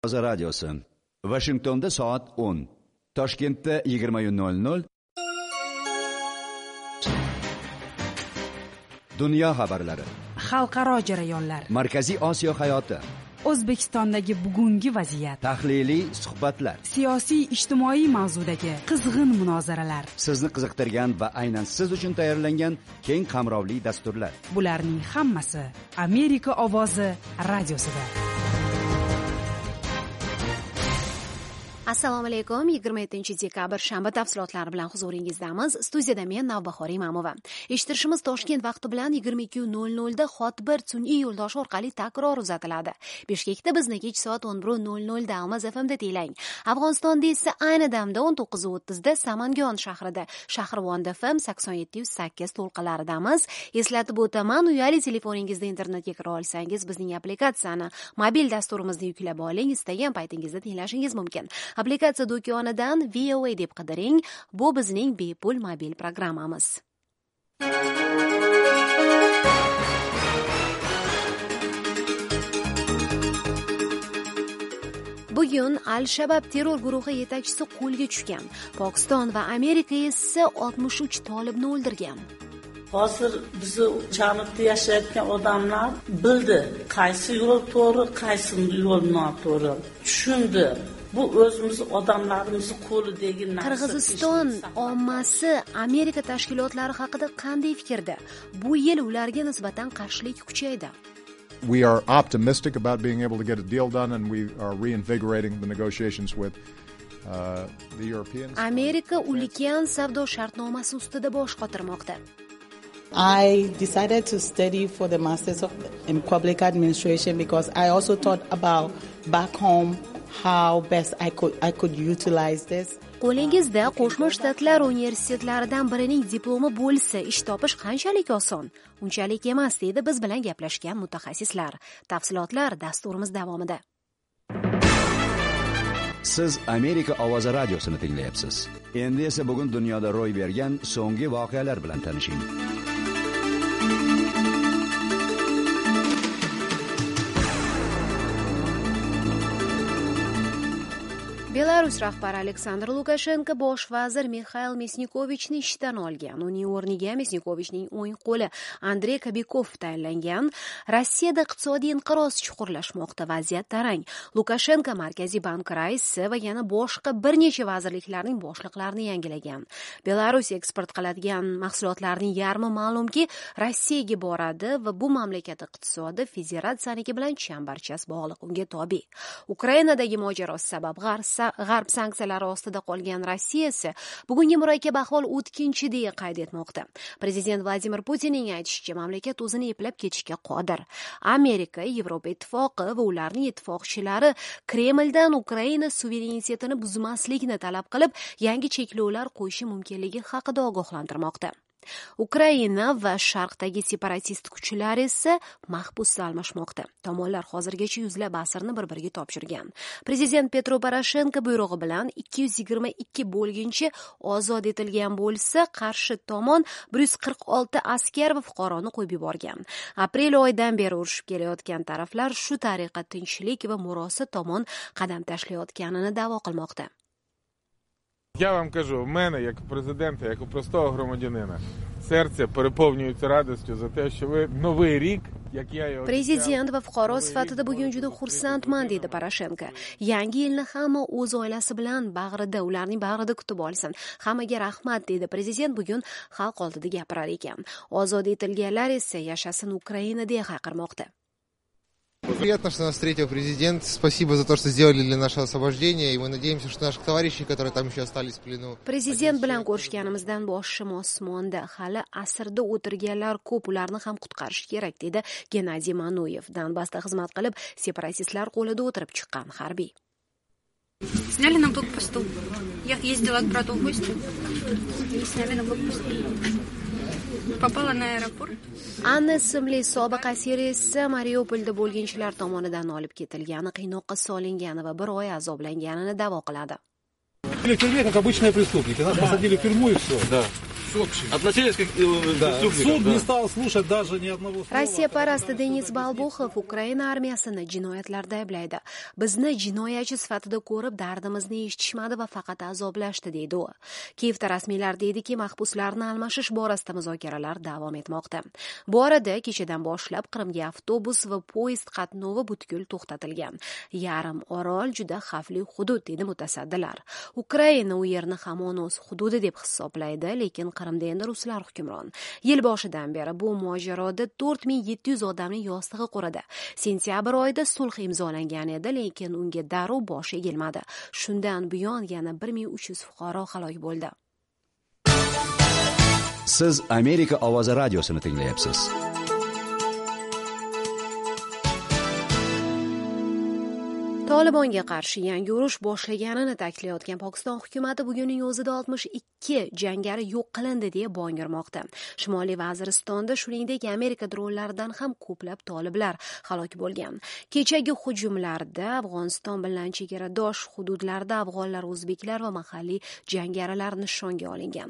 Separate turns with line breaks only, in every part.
Ovoz radiosi. Washingtonda soat 10. Toshkentda 20:00. Dunyo xabarlari.
Xalqaro jarayonlar.
Markaziy Osiyo hayoti.
O'zbekistondagi bugungi vaziyat.
Tahliliy suhbatlar.
Siyosiy ijtimoiy mavzudagi qizg'in munozaralar.
Sizni qiziqtirgan va aynan siz uchun tayyorlangan keng qamrovli dasturlar.
Bularning hammasi Amerika ovozi radiosida.
Assalomu alaykum. 27-dekabr shanba tafsilotlari bilan huzuringizdamiz. Studiyada men Navbahor Imamova. Eshittirishimiz Toshkent vaqti bilan 22:00 da Hotbir sun'iy yo'ldosh orqali takror uzatiladi. Bishkekda bizni kech soat 11:00 da Almaz FM'da tinglang. Afg'onistonda esa ayni damda 19:30 da Samangon shahrida Shahrivon FM 87.8 to'lqinlaridamiz. Eslatib o'taman, uyali telefoningizda internetga kira olsangiz, bizning applikatsiyani, mobil dasturimizni yuklab oling, istagan paytingizda tinglashingiz mumkin. Aplikatsiya do'konidan VOA deb qidiring. Bu bizning bepul mobil programmamiz. Bugun Al-Shabab terror guruhi yetakchisi qo'lga tushgan. Pokiston va Amerika esa 63 tolibni o'ldirgan.
Hozir bizni Jamiyatda yashayotgan odamlar bildi, qaysi yo'l to'g'ri, qaysi yo'l noto'g'ri. Tushundi. Bu o'zimiz odamlarimizni qo'lidagi narsa.
Qirg'iziston ommasi Amerika tashkilotlari haqida qanday fikrda? Bu yil ularga nisbatan qarshilik kuchaydi.
We are optimistic about being able to get a deal done, and we are reinvigorating the negotiations with the Europeans.
Amerika ulkan savdo shartnomasi ustida bosh qotirmoqda.
I decided to study for the Masters in Public Administration because I also thought about back home how best I could utilize this.
Qo'lingizda Qo'shma Shtatlar universitetlaridan birining diplomi bo'lsa, ish topish qanchalik oson? Unchalik emas, deydi biz bilan gaplashgan mutaxassislar. Tafsilotlar dasturimiz davomida.
Siz Amerika ovozi radiosini tinglayapsiz. Endi esa bugun dunyoda ro'y bergan so'nggi voqealar bilan tanishing.
Belarus rahbari Aleksandr Lukashenko bosh vazir Mikhail Mesnikovichni ishdan olgan. Uning o'rniga Mesnikovichning o'ng qo'li Andrey Kobikov tayinlangan. Rossiyada iqtisodiy inqiroz chuqurlashmoqda, vaziyat tarang. Lukashenko Markaziy bank raisi va yana boshqa bir necha vazirliklarning boshliqlarini yangilagan. Belarus eksport qiladigan mahsulotlarning yarmi ma'lumki Rossiyaga boradi va bu mamlakat iqtisodi federatsiyaniki bilan chambarchas bog'liq, unga tobe. Ukrainadagi mojaro sabab G'arb sanksiyalari ostida qolgan Rossiya esa bugungi murakkab ahvol o'tkinchi deya qayd etmoqda. Prezident Vladimir Putinning aytishicha, mamlakat o'zini eplab ketishga qodir. Amerika, Yevropa ittifoqi va ularning ittifoqchilari Kremldan Ukraina suverenitetini buzmaslikni talab qilib, yangi cheklovlar qo'yishi mumkinligi haqida ogohlantirmoqda. Ukraina va sharqdagi separatist kuchlar esa mahbusda almashmoqda. Tomonlar hozirgacha yuzlab asirni bir-biriga topshirgan. Prezident Petro Poroshenko buyrug'i bilan 222 bo'lginchi ozod etilgan bo'lsa, qarshi tomon 146 askar va fuqaroni qo'yib yuborgan. Aprel oyidan beri urushib kelayotgan taraflar shu tariqa tinchlik va murosa tomon qadam tashlayotganini da'vo qilmoqda.
Я вам кажу, в мене, як президента, як у простого громадянина, серце переповнюється радістю за те, що ви новий рік, як я його...
Prezident va fuqaro sifatida bugun juda xursandman, dedi Poroshenko. Yangi yilni hamma o'z oilasi bilan bag'rida, ularning bag'rida kutib olsin. Hammaga rahmat, dedi prezident bugun xalq oldida gapirar ekan. Ozod etilganlar esa yashasin Ukraina deya hayqirmoqda.
Приятно, что нас встретил президент. Спасибо за то, что сделали для нашего освобождения. И мы надеемся, что наших товарищей, которые там еще остались в плену...
Prezident bilan ko'rishganimizdan boshim osmonda. Hali asrda o'tirganlar ko'p, ularni ham qutqarish kerak, dedi Gennadiy Manoyev. Donbassda xizmat qilib, separatistlar qo'lida o'tirib chiqqan harbiy.
Сняли на блокпосту. Я ездила к брату в гости. И сняли на блокпосту. Попала на аэропорт.
Anna ismli sobiq asir esa Mariupolda bo'lginchilar tomonidan olib ketilgani, qiynoqqa solingani va bir oy azoblanganini da'vo qiladi.
В тюрьме как обычные преступники. Нас посадили в тюрьму и все. Да. Относились как преступников.
Суд не стал слушать даже ни одного слова.
Rossiya parasti Denis Balbuxov Ukraina armiyasini jinoyatlarda ayblaydi. Bizni jinoyatchi sifatida ko'rib, dardimizni eshitishmadi va faqat azoblashdi, deydi u. Kiyevda rasmiylar deydiki, mahbuslarni almashish borasida muzokaralar davom etmoqda. Bu orada kechadan boshlab Qrimga avtobus va poyezd qatnovi butkul to'xtatilgan. Yarim orol juda xavfli hudud, dedi mutasaddilar. Ukraina u yerni hamon o'z hududi deb hisoblaydi, lekin Qrimda endi ruslar hukmron. Yil boshidan beri bu mojaroda 4700 odamning yostig'i quridi. Sentyabr oyida sulh imzolangan edi, lekin unga darrov bosh egilmadi. Shundan buyon yana 1300 fuqaro halok bo'ldi.
Siz Amerika ovozi radiosini tinglayapsiz.
Tolibonga qarshi yangi urush boshlaganini ta'kidlayotgan Pokiston hukumati bugunning o'zida 62 jangari yo'q qilindi deya bongirmoqda. Shimoliy Vaziristonda shuningdek Amerika dronlaridan ham ko'plab toliblar halok bo'lgan. Kechagi hujumlarda Afg'oniston bilan chegaradosh hududlarda afg'onlar, o'zbeklar va mahalliy jangarilar nishonga olingan.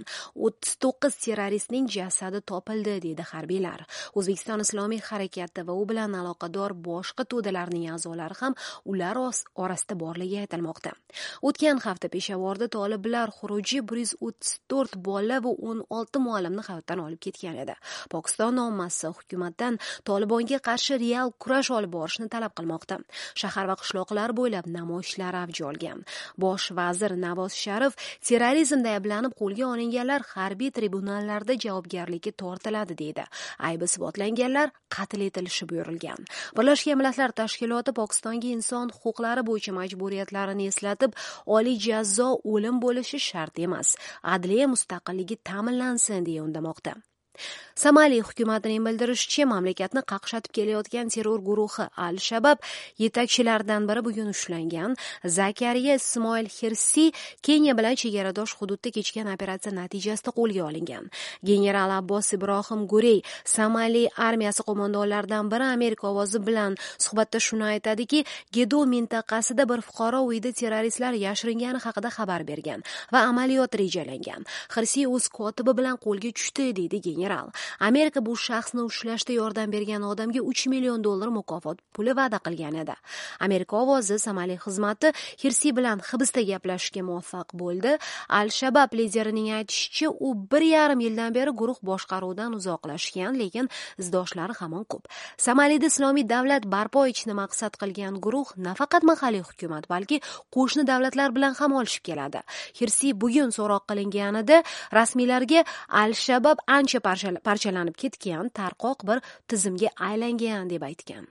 39 terroristning jasadi topildi, dedi harbiylar. O'zbekiston Islomiy harakati va u bilan aloqador boshqa to'dalarning a'zolari ham ular orasida borligi aytilmoqda. O'tgan hafta Peshavorda toliblar xuruji 134 bola va 16 muallimni hayotdan olib ketgan edi. Pokiston ommasi hukumatdan Tolibonga qarshi real kurash olib borishni talab qilmoqda. Shahar va qishloqlar bo'ylab namoyishlar avj olgan. Bosh vazir Navoz Sharif terrorizmda ayblanib qo'lga olinganlar harbiy tribunallarda javobgarlikka tortiladi, deydi. Aybi isbotlanganlar qatl etilishi buyurilgan. Birlashgan Millatlar Tashkiloti Pokistonga inson huquqlari bo'yicha majburiyatlarini eslatib, oliy jazo o'lim bo'lishi shart emas, adliya mustaqilligi ta'minlansin deya undamoqda. Somali hukumatining bildirishicha, mamlakatni qaqshatib kelayotgan terror guruhi Al-Shabab yetakchilaridan biri bugun ushlangan. Zakariya Ismoil Hirsi Keniya bilan chegaradosh hududda kechgan operatsiya natijasida qo'lga olingan. General Abbos Ibrohim Gurey, Somali armiyasi qo'mondonlaridan biri Amerika ovozi bilan suhbatda shuni aytadiki, Gedo mintaqasida bir fuqaro uyida terroristlar yashiringani haqida xabar bergan va amaliyot rejalangan. Hirsi o'z kotibi bilan qo'lga tushdi, deydi general. Amerika bu shaxsni ushlashda yordam bergan odamga $3 million mukofot puli va'da qilgan edi. Amerika ovozi Somali xizmati Hirsi bilan hibsda gaplashishga muvaffaq bo'ldi. Al-Shabab liderining aytishicha, u 1,5 yildan beri guruh boshqaruvidan uzoqlashgan, lekin izdoshlari hamon ko'p. Somalida islomiy davlat barpo etishni maqsad qilgan guruh nafaqat mahalliy hukumat, balki qo'shni davlatlar bilan ham olishib keladi. Hirsi bugun so'roq qilinganida rasmiylarga Al-Shabab ancha parchalanib ketgan, tarqoq bir tizimga aylangan deb aytgan.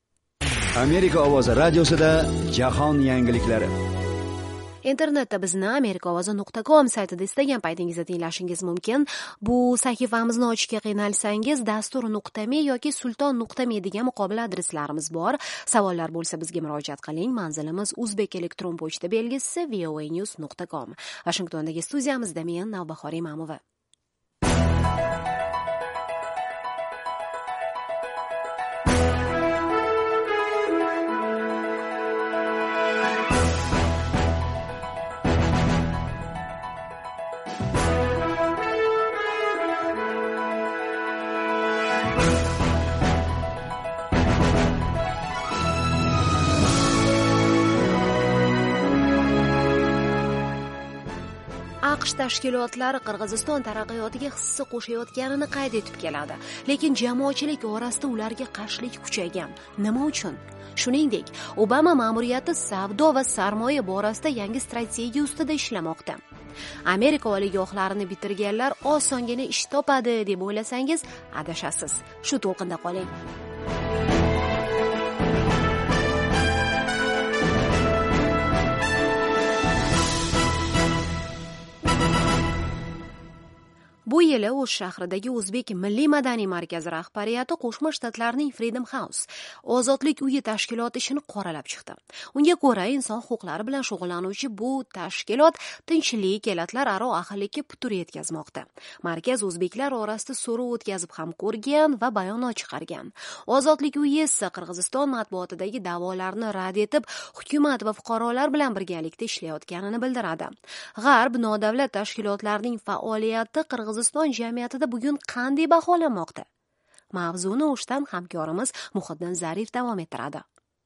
Amerika ovozi radiosida jahon yangiliklari.
Internetda bizni amerikaovozi.com saytida istagan paytingizda tinglashingiz mumkin. Bu sahifamizni ochishga qiynalsangiz, dastur.me yoki sulton.me degan muqobil adreslarimiz bor. Savollar bo'lsa bizga murojaat qiling. Manzilimiz Uzbek elektron pochta belgisi voanews.com. Washingtondagi studiyamizda men Navbahor Imamova. AQSh tashkilotlari Qirg'iziston taraqqiyotiga hissa qo'shayotganini qayd etib keladi, lekin jamoatchilik orasida ularga qarshilik kuchaygan. Nima uchun? Shuningdek, Obama ma'muriyati savdo va sarmoya borasida yangi strategiya ustida ishlamoqda. Amerika oliygohlarini bitirganlar osongina ish topadi deb o'ylasangiz, adashasiz. Shu to'lqinda qoling. Bu yili O'sh shahridagi O'zbek Milliy madaniy markazi rahbariyati Qo'shma Shtatlarning Freedom House, Ozodlik uyi tashkiloti ishini qoralab chiqdi. Unga ko'ra, inson huquqlari bilan shug'ullanuvchi bu tashkilot tinchlik, elatlararo ahillikka putur yetkazmoqda. Markaz o'zbeklar orasida so'rov o'tkazib ham ko'rgan va bayonot chiqargan. Ozodlik uyi esa Qirg'iziston matbuotidagi da'volarni rad etib, hukumat va fuqarolar bilan birgalikda ishlayotganini bildiradi. G'arb nodavlat tashkilotlarining faoliyati Qirg'iziston Qirg'iziston jamiyatida bugun qanday baholanmoqda? Mavzuni o'shdan hamkorimiz Muhiddin Zarif davom ettiradi.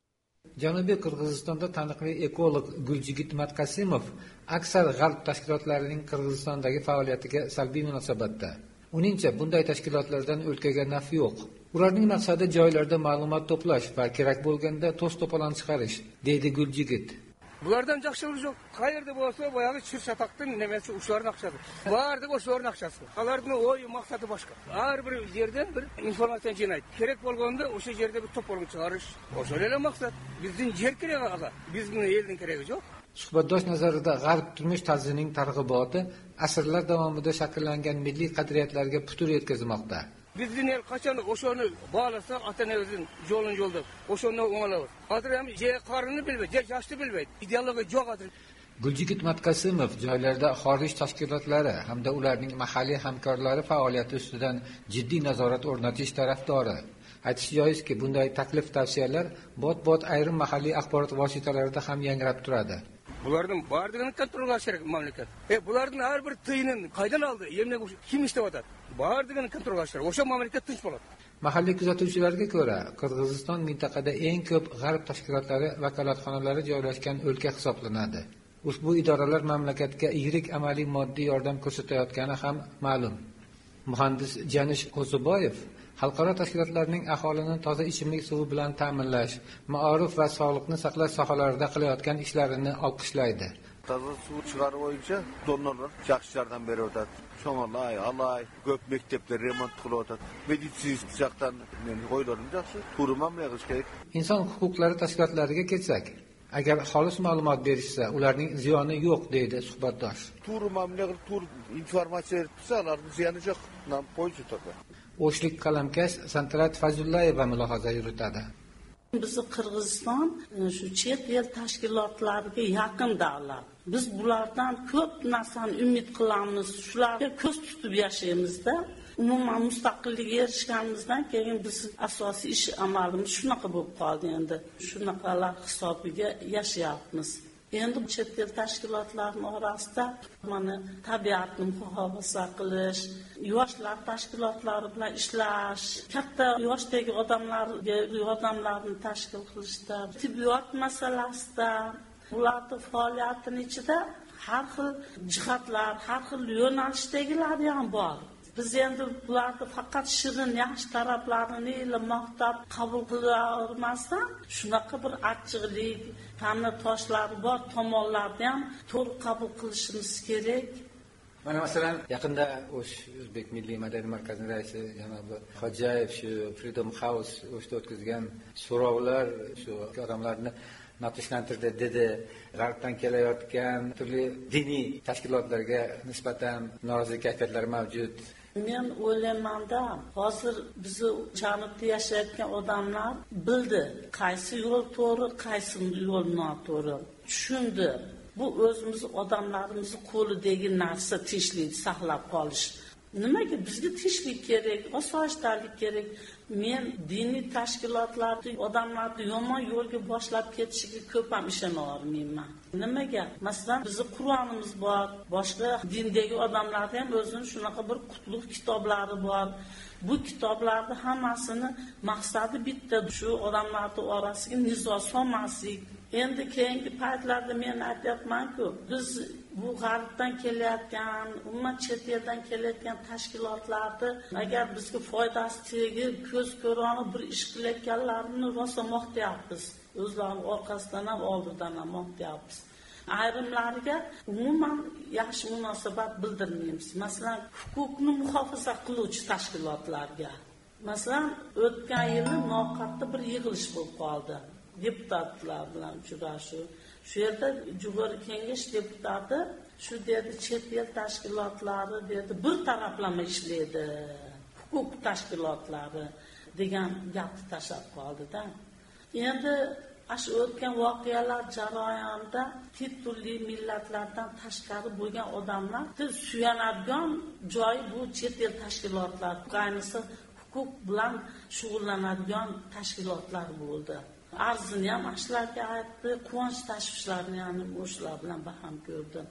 Janubiy Qirg'izistonda taniqli ekolog Guljigit Matkasimov aksar g'arb tashkilotlarining Qirg'izistondagi faoliyatiga salbiy munosabatda. Uningcha, bunday tashkilotlardan o'lkaga naf yo'q. Ularning maqsadi joylarda ma'lumot to'plash va kerak bo'lganda to's-to'polon chiqarish, deydi Guljigit.
Bulardan жақшылық жоқ. Qayerda bo'lsa, boyagi shir-shataqdan nemesi ushlarning aqchasi. Barda o'shalarning aqchasi. Ularning o'yi maqsadi boshqa. Har bir yerdan bir informatsiya jinoyat. Kerak bo'lganda o'sha yerda bir to'polon chiqarish. O'shalar maqsad. Bizning yer kerak aka. Bizning elning keragi yo'q.
Suhbatdosh nazarida g'arb turmush tarzining targ'iboti asrlar davomida shakllangan milliy qadriyatlarga putur yetkazmoqda.
Bizning el qachon o'shani bog'lasa, ota-onamizning yo'lda o'shani o'nglaymiz. Hozir ham qarini bilmaydi, yoshni bilmaydi. Ideologiya yo'q hozir.
Guljigit Matkasimov joylarda xorij tashkilotlari hamda ularning mahalliy hamkorlari faoliyati ustidan jiddiy nazorat o'rnatish tarafdori. Aytish joizki, bunday taklif-tavsiyalar bot-bot ayrim mahalliy axborot vositalarida ham yangrab turadi.
Bularning barligini kontrollash kerak mamlakat. Bularning har bir tiyinin qaydan oldi? Yemne kim ishlayotadi? Barligini kontrollash kerak. O'sha mamlakat tinch bo'ladi.
Mahalliy kuzatuvchilarga ko'ra, Qirg'iziston mintaqada eng ko'p g'arb tashkilotlari vakolatxonalari joylashgan o'lka hisoblanadi. Ushbu idoralar mamlakatga yirik amaliy moddiy yordam ko'rsatayotgani ham ma'lum. Muhandis Janish Qo'ziboyev xalqaro tashkilotlarning aholini toza ichimlik suvi bilan ta'minlash, ma'ruf va sog'liqni saqlash sohalarida qilayotgan ishlarini olqishlaydi.
Toza suv chiqarib bo'yicha donorlar yaxshi yordam beryapti. Sho'ng'alay, alay, ko'p maktablar remont qilyapti. Meditsinik jihatdan men o'ylarim yaxshi. Turmamli qilish kerak.
Inson huquqlari tashkilotlariga kelsak, agar xolis ma'lumot berishsa, ularning ziyoni yo'q, deydi suhbatdosh.
Turmamli tur informatsiya bersa, ularning ziyoni yo'q. Nam qo'yishdi.
O'shlik qalamkash Santarat Fazullayeva mulohaza yuritadi.
Bizi Qirg'iziston shu chet el tashkilotlariga yaqin davlat. Biz bulardan ko'p narsani umid qilamiz. Shularga ko'z tutib yashaymizda. Umuman mustaqillikka erishganimizdan keyin biz asosiy ish amalimiz shunaqa bo'lib qoldi endi. Shunaqalar hisobiga yashayapmiz. Endi chet el tashkilotlarining orasida mana tabiatni muhofaza qilish, yoshlar tashkilotlari bilan ishlash, katta yoshdagi odamlarga yordamlarni tashkil qilishda, tibbiyot masalasida, ularning faoliyatining ichida har xil jihatlar, har xil yo'nalishdagilar ham bor. Biz endi bularni faqat shirin yaxshi taraflarini maqtab qabul qila olmasdan, shunaqa bir achchiqlik, ta'na toshlari bor tomonlarni ham to'g'ri qabul qilishimiz kerak.
Mana masalan, yaqinda O'zbek Milliy madaniy markazining raisi janob Xo'jayev shu Freedom House o'tkazgan so'rovlar shu odamlarni notishlantirdi dedi. G'arbdan kelayotgan turli diniy tashkilotlarga nisbatan norozilik kayfiyatlari mavjud.
Men o'ylaymanda, hozir bizni janubda yashayotgan odamlar bildi, qaysi yo'l to'g'ri, qaysi yo'l noto'g'ri. Tushundi. Bu o'zimiz odamlarimizni qo'lidagi narsa tinchlik saqlab qolish. Nimaga bizga tinchlik kerak, osoyishtalik kerak? Men diniy tashkilotlarning odamlarni yomon yo'lga boshlab ketishiga ko'p ham ishona olmayman. Nimaga? Masalan, bizning Qur'onimiz bor, boshqa dindagi odamlarda ham o'zining shunaqa bir qutlug' kitoblari bor. Bu kitoblarni hammasini maqsadi bitta, shu odamlarning orasiga nizo solmaslik. Endi keyingi paytlarda men aytyapman-ku, biz bu g'arbdan kelayotgan, umuman chet eldan kelayotgan tashkilotlarni agar bizga foydasi tegib, ko'z ko'roni bir ish qilayotganlarini rosa maqtayapmiz. O'zlarining orqasidan ham oldidan ham maqtayapmiz. Ayrimlariga umuman yaxshi munosabat bildirmaymiz. Masalan, huquqni muhofaza qiluvchi tashkilotlarga. Masalan, o'tgan yili Noqatda bir yig'ilish bo'lib qoldi. Deputatlar bilan uchrashuv. Shu yerda Jo'g'org'i Kengash deputati shu dedi, chet el tashkilotlari dedi bir taraflama ishlaydi. Huquq tashkilotlari degan gapni tashlab qoldi-da. Endi shu o'tgan voqealar jarayonida turli millatlardan tashqari bo'lgan odamlarni suyanadigan joy bu chet el tashkilotlari. Ayniqsa huquq bilan shug'ullanadigan tashkilotlar bo'ldi. Arzini ham ashlarga aytdi, quvonch tashvishlarini ham o'shalar bilan baham ko'rdi.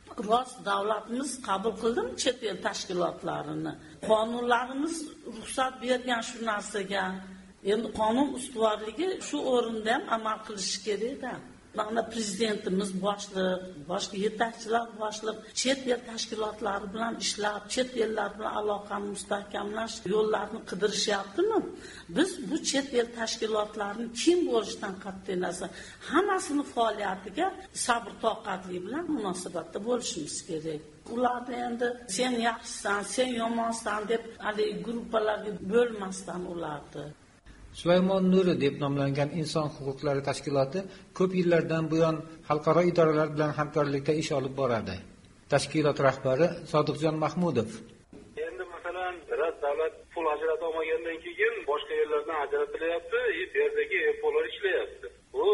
rost davlatimiz qabul qildimi chet el tashkilotlarini? Qonunlarimiz ruxsat bergan shu narsaga. Endi qonun ustuvorligi shu o'rinda ham amal qilishi kerak-da. Mana prezidentimiz boshqa yetakchilar boshliq chet el tashkilotlari bilan ishlab, chet ellar bilan aloqani mustahkamlash yo'llarini qidirishyaptimi? Biz bu chet el tashkilotlarini kim bo'lishidan qat'iy nazar hammasini faoliyatiga sabr toqatli bilan munosabatda bo'lishimiz kerak. Ularni endi sen yaxshisan, sen yomonsan deb hali gruppalarga bo'lmasdan ularni
Sulaymon Nuri deb nomlangan inson huquqlari tashkiloti ko'p yillardan buyon xalqaro idoralar bilan hamkorlikda ish olib boradi. Tashkilot rahbari Sodiqjon Mahmudov.
Endi masalan, davlat pul ajratib olmagandan keyin boshqa yerlardan ajratilyapti, bu yerdagi NPOlar ishlayapti. Bu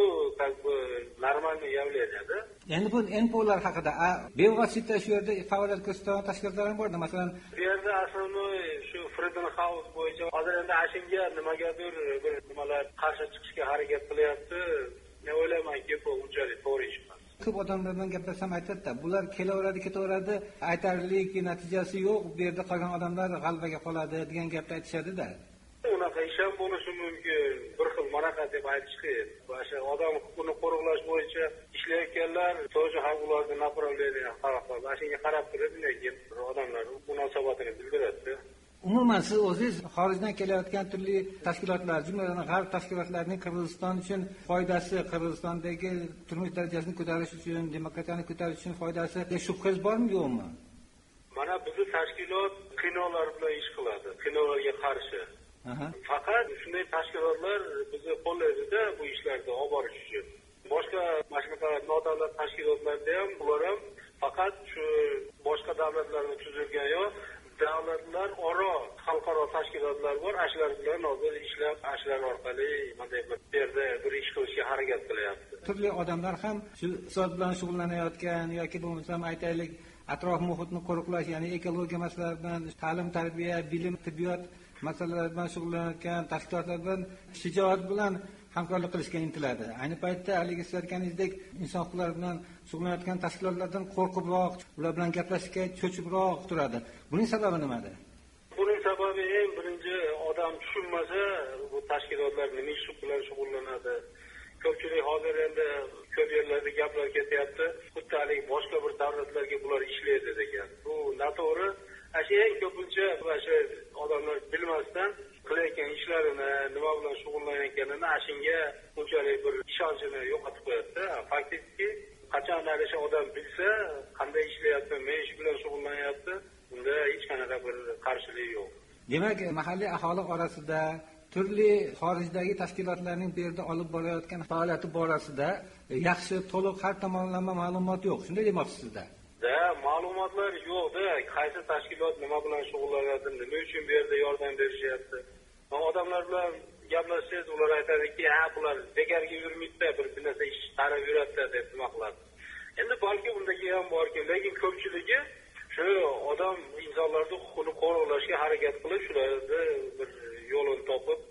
normalniy явление-da.
Endi bu NPOlar haqida bevosita shu yerda faoliyat ko'rsatgan tashkilotlar ham borda. Masalan,
bu yerda asosiy shu Freedom House bo'yicha hozir endi ashinga nimagadir bir nimalar qarshi chiqishga harakat qilyapti. Men o'ylaymanki, bu unchalik to'g'ri ish emas.
Ko'p odamlar bilan gaplashsam aytadi-da, bular kelaveradi, ketaveradi, aytarlik natijasi yo'q, bu yerda qolgan odamlar g'albaga qoladi degan gapni aytishadi-da.
Unaqa ish ham bo'lishi mumkin. Bir xil manaqa deb aytish qiyin. O'sha odam huquqini qo'riqlash bo'yicha ishlayotganlar тоже ham ularga направление qarab turib, lekin odamlar munosabatini bildiradi.
Umuman siz o'zingiz xorijdan kelayotgan turli tashkilotlar, jumladan g'arb tashkilotlarining Qirg'iziston uchun foydasi, Qirg'izistondagi turmush darajasini ko'tarish uchun, demokratiyani ko'tarish uchun foydasi shubhangiz bormi, yo'qmi?
Mana bizning tashkilot kinolar bilan ish qiladi, kinolarga qarshi. Faqat shunday tashkilotlar bizni qo'llaydi-da bu ishlarni olib borish uchun. Boshqa mashnaqa nodavlat tashkilotlarda ham ular ham faqat shu boshqa davlatlarni tuzilgan yo davlatlar aro xalqaro tashkilotlar bor, ashlar bilan hozir ishlab, ashlar orqali bunday bir yerda bir ish qilishga harakat qilyapti.
Turli odamlar ham shu iqtisod bilan shug'ullanayotgan yoki bo'lmasam aytaylik atrof muhitni qo'riqlash, ya'ni ekologiya masalalaridan, ta'lim, tarbiya, bilim, tibbiyot masalalar bilan shug'ullanayotgan tashkilotlar bilan shijoat bilan hamkorlik qilishga intiladi. Ayni paytda haligi siz aytganingizdek inson huquqlari bilan shug'ullanayotgan tashkilotlardan qo'rqibroq, ular bilan gaplashishga cho'chibroq turadi. Buning sababi nimada?
Buning sababi eng birinchi odam tushunmasa, bu tashkilotlar nima ish bilan shug'ullanadi. Ko'pchilik hozir endi ko'p yerlarda gaplar ketyapti. Xuddi boshqa bir davlatlarga bular ishlaydi degan. Bu noto'g'ri. Eng ko'pincha o'sha odamlar bilmasdan qilayotgan ishlarini, nima bilan shug'ullanayotganini ashunga unchalik bir ishonchini yo'qotib qo'yadi. Faktiki, qachon o'sha odam bilsa, qanday ishlayapti, nima ish bilan shug'ullanyapti, unda hech qanaqa bir qarshilik yo'q.
Demak, mahalliy aholi orasida turli xorijdagi tashkilotlarning bu yerda olib borayotgan faoliyati borasida yaxshi, to'liq har tomonlama ma'lumot yo'q. Shunday demoqchisizda?
Ma'lumotlar yo'q-da, qaysi tashkilot nima bilan shug'ullanadi, nima uchun bu yerda yordam berishyapti. Odamlar bilan gaplashsangiz, ular aytadiki, bular bekorga yurmaydi, bir narsa ish tarab yuradi deb nima qiladi. Endi balki undagi ham borki, lekin ko'pchiligi shu odam insonlarning huquqini qo'riqlashga harakat qilib, shularni bir yo'lini topib,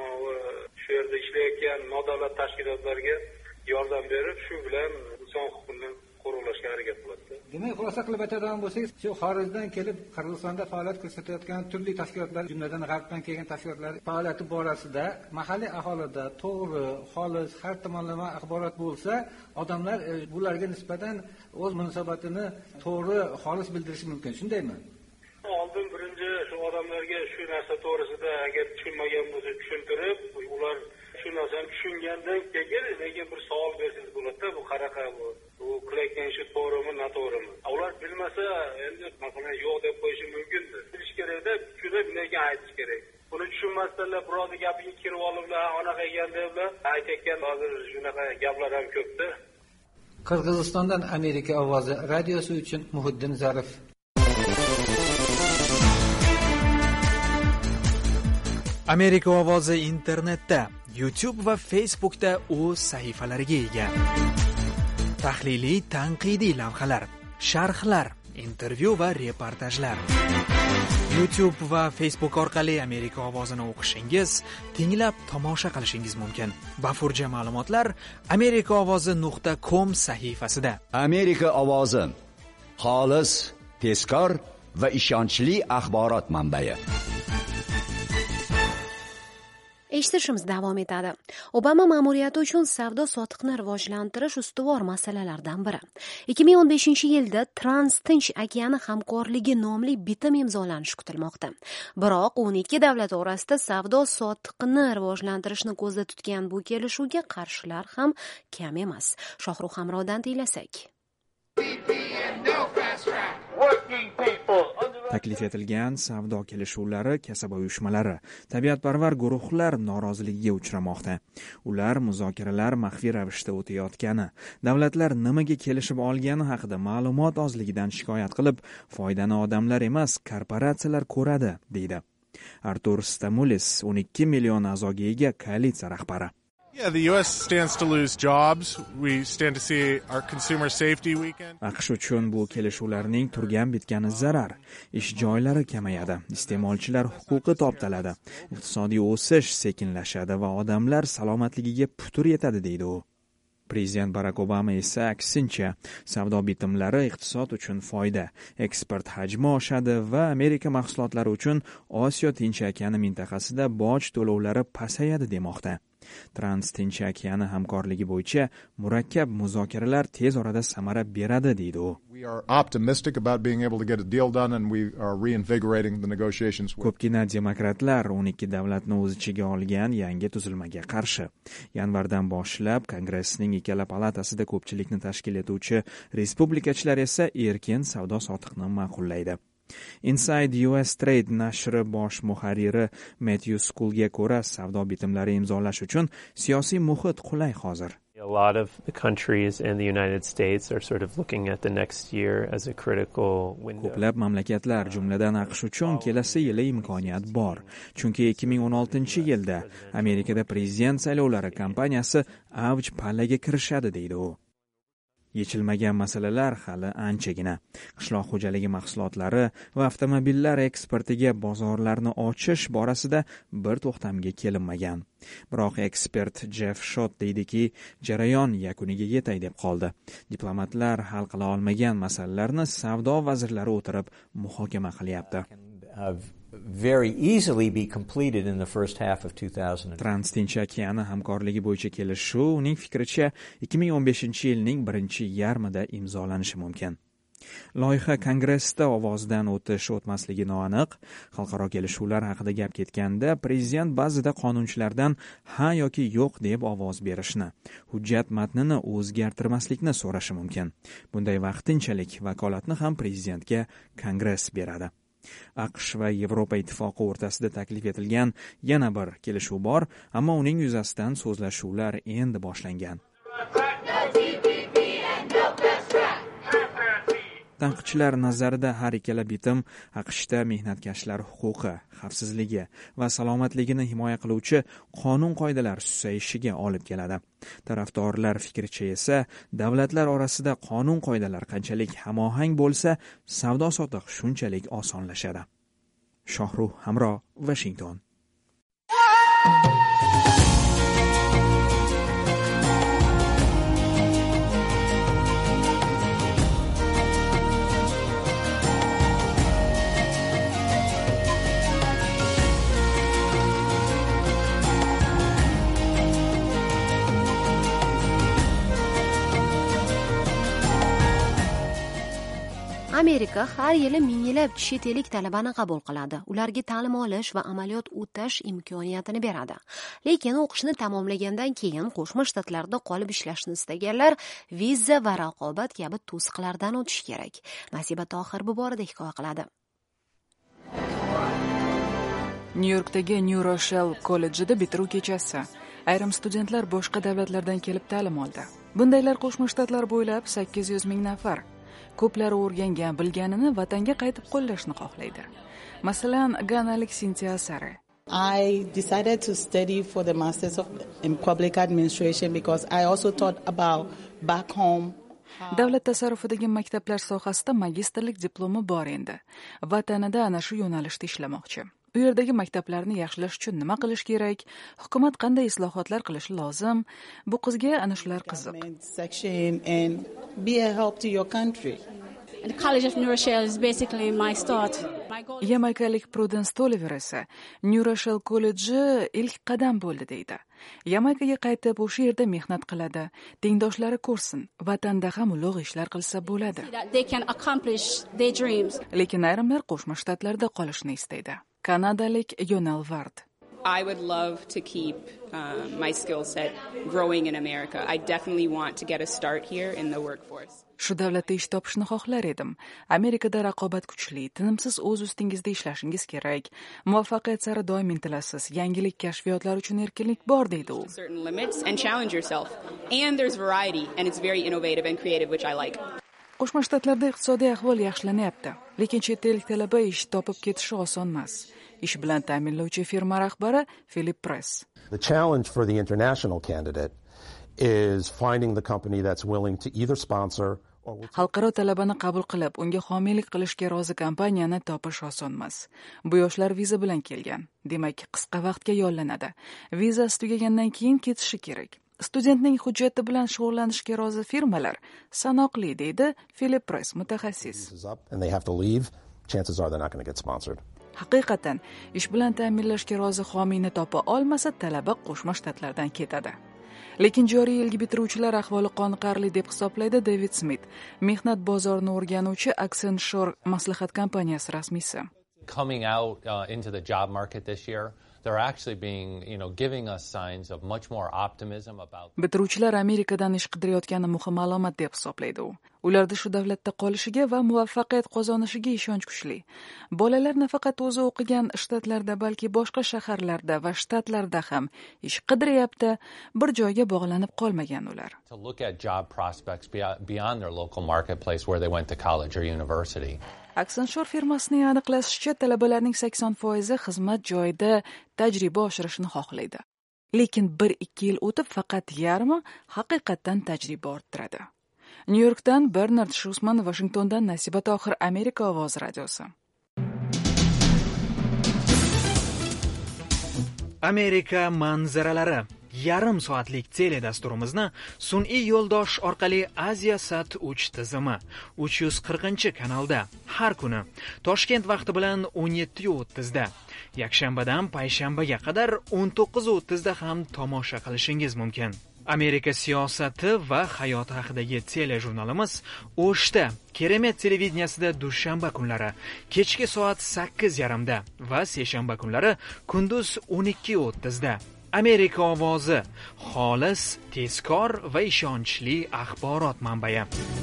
shu yerda ishlayotgan nodavlat tashkilotlarga yordam berib, shu bilan inson huquqini qo'riqlashga harakat qiladi.
Demak, xulosa qilib aytadigan bo'lsangiz, shu xorijdan kelib Qirg'izistonda faoliyat ko'rsatayotgan turli tashkilotlar, jumladan g'arbdan kelgan tashkilotlar faoliyati borasida mahalliy aholida to'g'ri, xolis, har tomonlama axborot bo'lsa, odamlar bularga nisbatan o'z munosabatini to'g'ri, xolis bildirishi mumkin. Shundaymi?
Oldin birinchi shu odamlarga shu narsa to'g'risida agar tushunmagan bo'lsa tushuntirib, ular shu narsani tushungandan keyin lekin bir savol bersangiz bo'ladi-da, bu qanaqa bu qilayotgan ishi to'g'rimi, noto'g'rimi? Ular bilmasa, endi masalan yo'q deb qo'yishi mumkin-da. Bilish kerak-da, tushunib lekin aytish kerak. Buni tushunmasdan birovning gapiga kirib oliblar, anaqa ekan deblar, aytayotgan hozir shunaqa gaplar ham ko'p-da.
Qirg'izistondan Amerika ovozi radiosi uchun Muhiddin Zarif.
Amerika ovozi internetda, YouTube va Facebookda o'z sahifalariga ega. Tahliliy, tanqidiy lavhalar, sharhlar, intervyu va reportajlar. YouTube va Facebook orqali Amerika ovozini o'qishingiz, tinglab tomosha qilishingiz mumkin. Bafurja ma'lumotlar amerikaovozi.com sahifasida.
Amerika ovozi xolis, tezkor va ishonchli axborot manbai.
Eshitishimiz davom etadi. Obama ma'muriyati uchun savdo-sotiqni rivojlantirish ustuvor masalalardan biri. 2015-yilda Trans-Tinch okeani hamkorligi nomli bitim imzolanishi kutilmoqda. Biroq 12 davlat orasida savdo-sotiqni rivojlantirishni ko'zda tutgan bu kelishuvga qarshilar ham kam emas. Shohruh Hamrodan tinglasak.
Taklif etilgan savdo kelishuvlari kasaba uyushmalari, tabiatparvar guruhlar noroziligiga uchramoqda. Ular muzokaralar maxfiy ravishda o'tayotgani, davlatlar nimaga kelishib olgani haqida ma'lumot ozligidan shikoyat qilib, foydani odamlar emas, korporatsiyalar ko'radi, deydi Artur Stamulis, 12 million a'zoga ega koalitsiya rahbari.
Yeah, the US stands to lose jobs. We stand to see our consumer safety weaken.
AQSh uchun bu kelishuvlarning turgan bitgani zarar. Ish joylari kamayadi, iste'molchilar huquqi toptaladi, iqtisodiy o'sish sekinlashadi va odamlar salomatligiga putur yetadi, deydi u. Prezident Barack Obama esa aksincha, savdo bitimlari iqtisod uchun foyda, eksport hajmi oshadi va Amerika mahsulotlari uchun Osiyo Tinch okeani mintaqasida boj to'lovlari pasayadi demoqda. Trans-Tinch okeani hamkorligi bo'yicha murakkab muzokaralar tez orada samara beradi, deydi u.
We are optimistic about being able to get a deal done and we are reinvigorating the negotiations.
Ko'pgina demokratlar 12 davlatni o'z ichiga olgan yangi tuzilmaga qarshi. Yanvardan boshlab Kongressning ikkala palatasida ko'pchilikni tashkil etuvchi respublikachilar esa erkin savdo-sotiqni ma'qullaydi. Inside US Trade nashri bosh muharriri Matthew Schoolga ko'ra, savdo bitimlari imzolash uchun siyosiy muhit qulay hozir.
A lot of the countries in the United States are sort of looking at the next year as a critical window.
Ko'plab mamlakatlar, jumladan AQSh uchun kelasi yili imkoniyat bor. Chunki 2016-yilda Amerikada prezident saylovlari kampaniyasi avj pallaga kirishadi, deydi u. Yechilmagan masalalar hali anchagina. Qishloq xo'jaligi mahsulotlari va avtomobillar eksportiga bozorlarni ochish borasida bir to'xtamga kelinmagan. Biroq ekspert Jeff Shott deydiki, jarayon yakuniga yetay deb qoldi. Diplomatlar hal qila olmagan masalalarni savdo vazirlari o'tirib muhokama qilyapti.
Very easily be completed in the first half of 2000.
Trans-Tinch okeani hamkorligi bo'yicha kelishuv uning fikricha 2015-yilning birinchi yarmida imzolanishi mumkin. Loyiha Kongressda ovozdan o'tmasligi noaniq. Xalqaro kelishuvlar haqida gap ketganda prezident ba'zida qonunchilardan ha yoki yo'q deb ovoz berishni, hujjat matnini o'zgartirmaslikni so'rashi mumkin. Bunday vaqtinchalik vakolatni ham prezidentga Kongress beradi. AQSh va Yevropa ittifoqi o'rtasida taklif etilgan yana bir kelishuv bor, ammo uning yuzasidan so'zlashuvlar endi boshlangan. Tanqidchilar nazarida har ikkala bitim AQShda mehnatkashlar huquqi, xavfsizligi va salomatligini himoya qiluvchi qonun qoidalar susayishiga olib keladi. Tarafdorlar fikricha esa, davlatlar orasida qonun qoidalar qanchalik hamohang bo'lsa, savdo-sotiq shunchalik osonlashadi. Shohruh Hamro, Washington.
Amerika har yili minglab chet ellik talabani qabul qiladi. Ularga ta'lim olish va amaliyot o'tash imkoniyatini beradi. Lekin o'qishni tamomlagandan keyin Qo'shma Shtatlarda qolib ishlashni istaganlar viza va raqobat kabi to'siqlardan o'tishi kerak. Nasiba Tohir bu borada hikoya qiladi.
Nyu-Yorkdagi New Rochelle kollejida bitiruv kechasi. Ayrim studentlar boshqa davlatlardan kelib ta'lim oldi. Bundaylar Qo'shma Shtatlar bo'ylab 800 ming nafar. Ko'plari o'rgangan, bilganini vatanga qaytib qo'llashni xohlaydi. Masalan, ganalik Cynthia Sare.
I decided to study for the Masters in Public Administration because I also thought about back home.
Davlat tasarrufidagi maktablar sohasida magistrlik diplomi bor endi. Vatanida ana shu yo'nalishda ishlamoqchi. U yerdagi maktablarni yaxshilash uchun nima qilish kerak? Hukumat qanday islohotlar qilishi lozim? Bu qizga ana shular qiziq.
The College of New Rochelle is basically my start.
Yamaykalik Prudence Tolliver esa New Rochelle kolleji ilk qadam bo'ldi deydi. Yamaykaga qaytib o'sha yerda mehnat qiladi, tengdoshlari ko'rsin, vatanda ham ulug' ishlar qilsa bo'ladi.
They can accomplish their dreams.
Lekin ayrimlar Qo'shma Shtatlarda qolishni istaydi. Kanadalik Yonel Ward.
I would love to keep my skill set growing in America. I definitely want to get a start here in the workforce.
Shu davlatda ish topishni xohlar edim. Amerikada raqobat kuchli, tinimsiz o'z ustingizda ishlashingiz kerak. Muvaffaqiyat sari doim intilasiz. Yangilik, kashfiyotlar uchun erkinlik bor deydi u.
Certain limits and challenge yourself. And there's variety and it's very innovative and creative, which I like.
Qo'shma Shtatlarda iqtisodiy ahvol yaxshilanyapti, lekin chet ellik talaba ish topib ketishi oson emas. Ish bilan ta'minlovchi firma rahbari Philip Press.
The challenge for the international candidate is finding the company that's willing to either sponsor or
Xalqaro talabani qabul qilib, unga homiylik qilishga rozi kompaniyani topish oson emas. Bu yoshlar viza bilan kelgan, demak qisqa vaqtga yollanadi. Vizasi tugagandan keyin ketishi kerak. Studentning hujjati bilan shug'ullanishga rozi firmalar sanoqli, deydi Philip Press mutaxassis.
and they have to leave, chances are they're not going to get sponsored.
Haqiqatan, ish bilan ta'minlashga rozi homiyni topa olmasa, talaba Qo'shma Shtatlardan ketadi. Lekin joriy yilgi bitiruvchilar ahvoli qoniqarli deb hisoblaydi David Smith, mehnat bozorini o'rganuvchi Accenture maslahat kompaniyasi rasmiysi.
Coming out into the job market this year, they're actually being, giving us signs of much more optimism about.
Bitiruvchilar Amerikadan ish qidirayotgani muhim alomat deb hisoblaydi u. Ularda shu davlatda qolishiga va muvaffaqiyat qozonishiga ishonch kuchli. Bolalar nafaqat o'zi o'qigan shtatlarda, balki boshqa shaharlarda va shtatlarda ham ish qidirayapti, bir joyga bog'lanib qolmagan ular.
To look at job prospects beyond their local marketplace where they went to college or university.
Accenture firmasining aniqlashicha, talabalarning 80% xizmat joyida tajriba oshirishni xohlaydi. Lekin 1-2 yil o'tib faqat yarmi haqiqatan tajriba orttiradi. New Yorkdan Bernard Schussman, Washingtondan Nasiba Tohir, Amerika ovozi radiosi.
Amerika manzaralari. Yarim soatlik tele dasturimizni sun'iy yo'ldosh orqali Asia-Sat 3 tizimi 340-kanalda har kuni Toshkent vaqti bilan 17:30 da, yakshanbadan payshanbaga qadar 19:30 da ham tomosha qilishingiz mumkin. Amerika siyosati va hayoti haqidagi telejurnalimiz O'shda Keremet televideniyasida dushanba kunlari kechki soat 8:30 da va seshanba kunlari kunduz 12:30 da. Amerika ovozi, xolis, tezkor va ishonchli axborot manbai.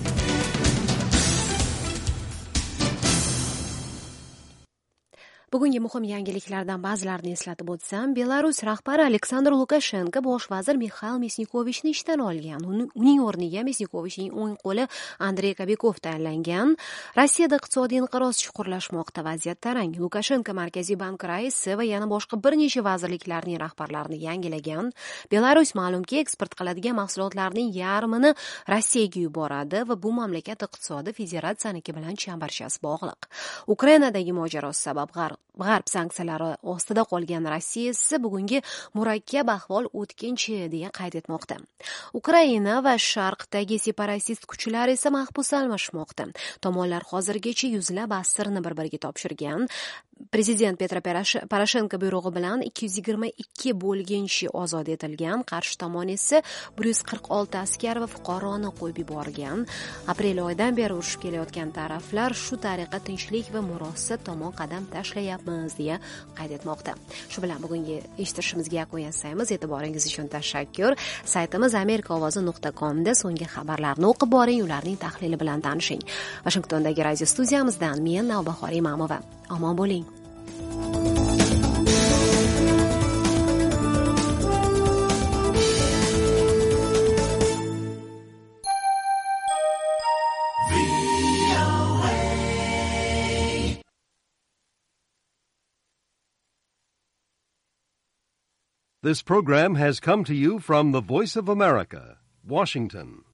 Bugungi muhim yangiliklardan ba'zilarini eslatib o'tsam, Belarus rahbari Aleksandr Lukashenko bosh vazir Mikhail Mesnikovichni ishdan olgan. Uning o'rniga Mesnikovichning o'ng qo'li Andrey Kabikov tayinlangan. Rossiyada iqtisodiy inqiroz chuqurlashmoqda, vaziyat tarang. Lukashenko Markaziy bank raisi va yana boshqa bir necha vazirliklarning rahbarlarini yangilagan. Belarus ma'lumki, eksport qiladigan mahsulotlarning yarmini Rossiyaga yuboradi va bu mamlakat iqtisodi federatsiyaniki bilan chambarchas bog'liq. Ukrainadagi mojarosi sabab G'arb sanksiyalari ostida qolgan Rossiya esa bugungi murakkab ahvol o'tkinchi deya qayd etmoqda. Ukraina va sharqdagi separatist kuchlar esa mahbus almashmoqda. Tomonlar hozirgacha yuzlab asirni bir-biriga topshirgan. Prezident Petro Poroshenko buyrug'i bilan 222 bo'lginchi ozod etilgan. Qarshi tomon esa 146 askar va fuqaroni qo'yib yuborgan. Aprel oyidan beri urushib kelayotgan taraflar shu tariqa tinchlik va murosa tomon qadam tashlayapmiz deya qayd etmoqda. Shu bilan bugungi eshitishimizga yakun yasaymiz. E'tiboringiz uchun tashakkur. Saytimiz amerikaovozi.com da so'nggi xabarlarni o'qib boring, ularning tahlili bilan tanishing. Washingtondagi radio studiyamizdan men Navbahor Imamova. Omon bo'ling.
This program has come to you from the Voice of America, Washington.